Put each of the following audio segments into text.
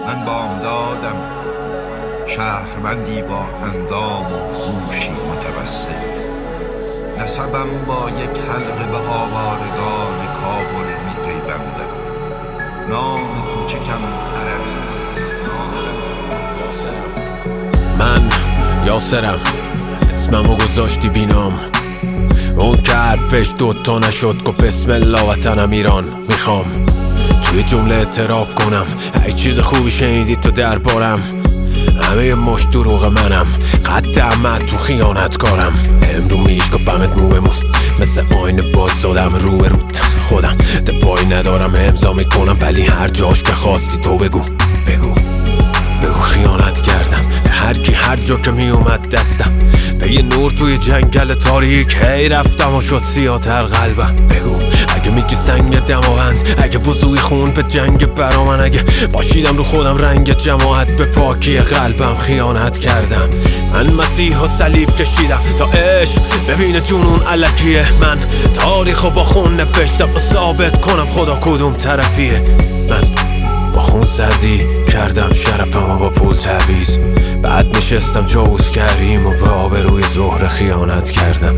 من بامدادم شهروندی با اندام و هوشی متوسل. نسبم با یک حلقه به آوارگان کابل می پیوندم. نام کوچکم عربی است. من یاسرم، اسممو گذاشتی بینام. اون که حرفش دوتا نشد گفت بسم الله وطنم ایران. میخوام توی جمله اعتراف کنم ای چیز خوبی شنیدی تو دربارم. همه مش دروغ منم، قد عمد تو خیانتکارم. امرو میشکپمت مو بمون، مثل آینه باز زادم رو به روت. خودم دفاعی ندارم امضا میکنم، ولی هر جاش که خواستی تو بگو خیانت کردم به هر کی هر جا که می اومد دستم. به یه نور توی جنگل تاریک هی رفتم و شد سیاتر قلبم. بگو اگه میگی سنگ دماوند، اگه وضوی خون به جنگ برا من، اگه باشیدم رو خودم رنگ جماعت به پاکی قلبم خیانت کردم. من مسیح و صلیب کشیدم تا عشق ببینه جنون الکیه. من تاریخو با خون نوشتم و ثابت کنم خدا کدوم طرفیه. من با خون سردی کردم شرفم و با پول تعویض. بعد نشستم جوز کریم و به آبروی زهره خیانت کردم.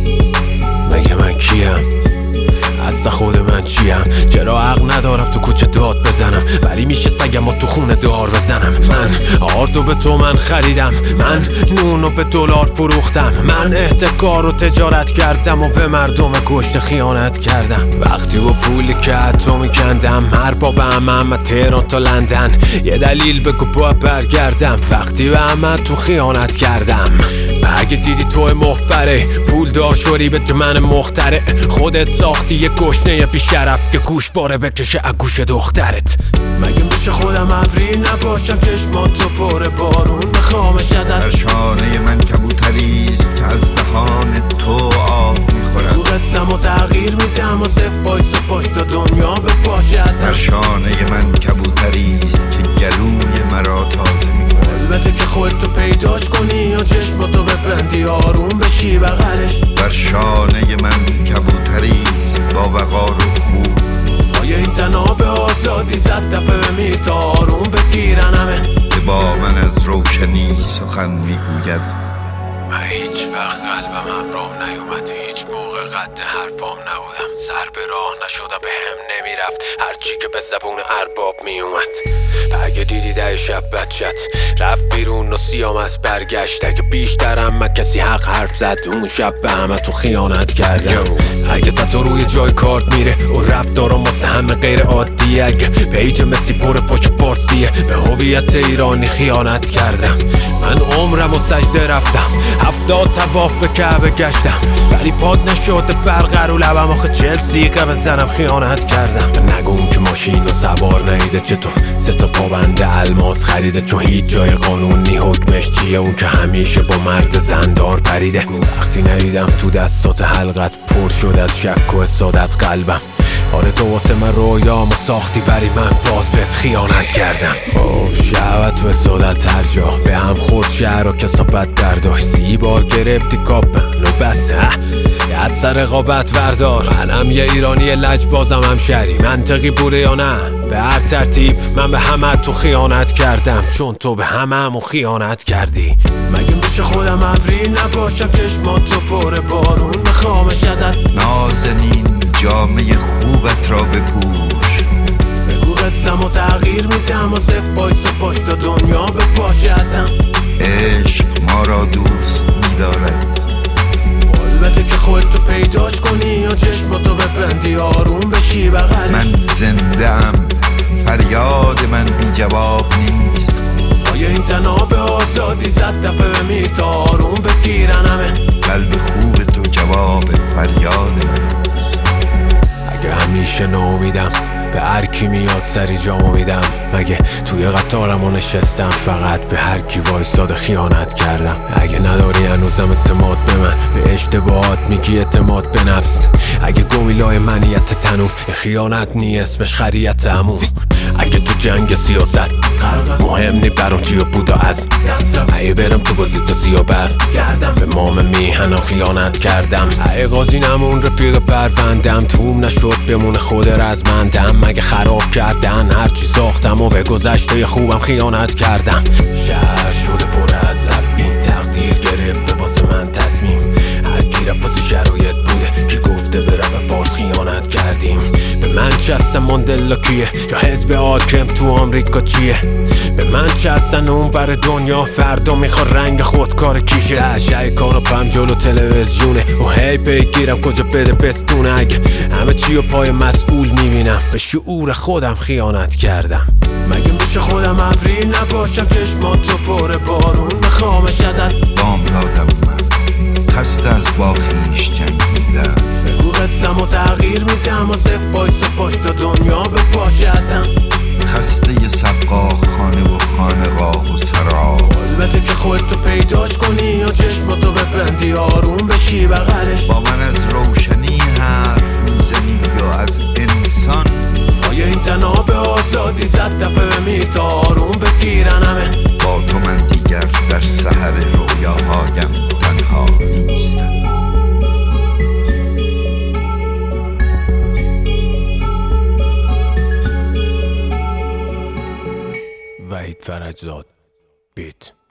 مگه من کیم؟ اصلا خود من چیم؟ چرا حق ندارم تو کوچه داد بزنم، ولی میشه سگم و تو خونه دار بزنم؟ من آردو به تو من خریدم، من نونو به دلار فروختم، من احتکار و تجارت کردم و به مردم کشته خیانت کردم. وقتی با پولی که حتی میکندم هر با به همه تهران تا لندن، یه دلیل بگو باید برگردم. وقتی به همه تو خیانت کردم، اگه دیدی توی مخبره پول دار شوری به من مختره، خودت ساختی یه گشنه بیشرف که گوش باره بکشه اگوش دخترت. مگه میشه خودم ابری نباشم چشماتو پر بارون بخوامش ازت؟ در شانه من کبوتریست که از دهان تو آب میخورد. رو قسم و تغییر میدم و سپایس و پشت دنیا به پاشه ازم. در شانه من کبوتریست که گلوی مرا تازه میکند. البته که خودتو پیداش کنی و چشماتو ببندی آروم بشی بغلش. در شانه من کبوتریست با وقار و خوب. آیا این تناب آزادی صد دفعه بمیر تا آروم بگیرن همه؟ که با من از روشنی سخن میگوید. من هیچ وقت قلبم همرام نیومد، هیچ موقع قد حرفام نبودم. سر به راه نشده به هم نمیرفت هرچی که به زبون ارباب میومد. اگه دیدی ده شب بچت رفت بیرون و سیام از برگشت، اگه بیشترم من کسی حق حرف زد اون شب به همه تو خیانت کردم. اگه تاتو روی جای کارت میره و رفت دارم واسه همه غیر عادیه، اگه پیج مسی پر پشت فارسیه به هویت ایرانی خیانت کردم. من عمرم و سجده رفتم 70 طواف به کعبه گشتم، ولی پاد نشده برقرار لبم آخه 40 سیقه بزنم خیانت کردم. نگم که ماشین و سوار نیده چطور 3 تا پابند الماس خریده، چون هیچ جای قانونی حکمش چیه اون که همیشه با مرد زندار پریده. وقتی ندیدم تو دستات حلقت پر شد از شک و حسادت قلبم. آره تو واسه من رویامو ساختی ولی من باز بهت خیانت کردم. شهوت و حسادت هر جا به هم خورد، شهر و کثافت برداشت. 30 بار گرفتی کاپ منو بس یاد سر رقابت وردار. منم یه ایرانی لجبازم هم شهری، منطقی بوده یا نه؟ به هر ترتیب من به همه تو خیانت کردم، چون تو به همه خیانت کردی. مگه میشه خودم ابری نباشم چشماتو پر بارون بخوامش ازت؟ نازنین جامعه خوبت را بپوش. بگو قسم و تغییر میدم و سپایس و پشت دنیا به پاشه ازم. عشق ما را دوست می‌دارد. البته که خودتو پیداش کنی و چشماتو ببندی آروم بشی بغلش. من زنده ام، فریاد من بی جواب نیست. آیا این تناب آزادی 100 دفعه بمیر تا آروم بگیرن همه؟ قلب خوب تو جواب فریاد من است. اگه همیشه ناامیدم به هر کی میاد سری جامو میدم، مگه توی قطارمو نشستم فقط به هر کی وایساده خیانت کردم. اگه نداری هنوزم اعتماد به من، به اشتباهات میگی اعتماد به نفس. اگه گویلای منیت تنوز خیانت نی اسمش خریت همون. اگه تو جنگ سیاست مهم نی برام چی بودا از دستم ای برم تو بازی تو سیا برگردم به مام میهنم خیانت کردم ای قاضی نمون رفیق پروندم توم نشد بمونه خود رزمندم مگه خراب کردن هرچی ساختم و به گذشته خوبم خیانت کردم شهر شده پر از زفین تقدیر گرفته واسه من تصمیم هر کی رفت شرایط بوده که گفته به رب فارس خیانت کردیم به من چستن ماندلا کیه یا حزب حاکم تو آمریکا چیه به من چستن اونور دنیا فردا میخواد رنگ خودکار کیشه تشه کاناپم جلو تلویزیونه و هی بگیرم کجا بده بستونه اگه همه چی و پای مسئول میبینم به شعور خودم خیانت کردم مگه میشه خودم ابری نباشم چشماتو پر بارون بخوامش ازت بام دادم من خسته از با خویش جنگیدم بگو قسم و تغییر میدم و سپاش تا دنیا به پاشه ازم خسته سقا خانه و خانقاه و سرا البته که خودتو پیداش کنی یا چشماتو ببندی آروم بشی بغلش با من از روشنی حرف میزنی یا از انسان آیا این تنها به آزادی زد دفعه بمیر تا آروم بگیرن همه با تو من دیگر در سحر رویاهایم تنها نیستم وحید فرجزاد بیت